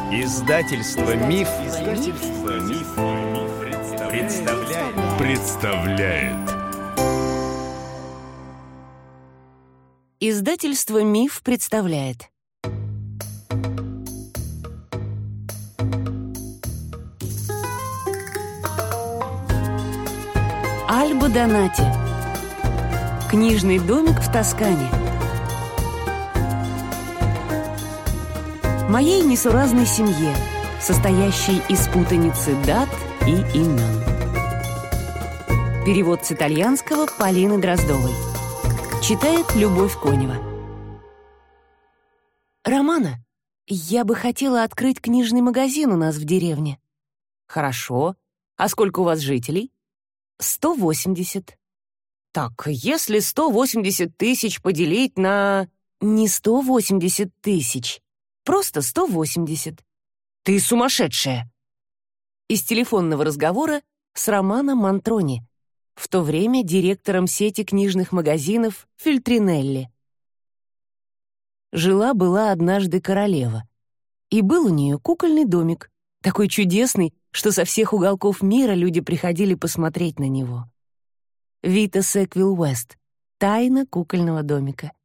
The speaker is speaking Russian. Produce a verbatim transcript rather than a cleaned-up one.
Издательство Миф, Издательство Миф, представляет. представляет. Издательство Миф представляет. Альба Донати. Книжный домик в Тоскане. Моей несуразной семье, состоящей из путаницы дат и имен. Перевод с итальянского Полины Дроздовой. Читает Любовь Конева. «Романа, я бы хотела открыть книжный магазин у нас в деревне». «Хорошо. А сколько у вас жителей?» «сто восемьдесят». «Так, если сто восемьдесят тысяч поделить на...» «Не сто восемьдесят тысяч. Просто сто восемьдесят». «Ты сумасшедшая!» Из телефонного разговора с Романо Мантрони, в то время директором сети книжных магазинов Фельтринелли. Жила-была однажды королева, и был у нее кукольный домик, такой чудесный, что со всех уголков мира люди приходили посмотреть на него. Вита Секвилл Уэст. Тайна кукольного домика.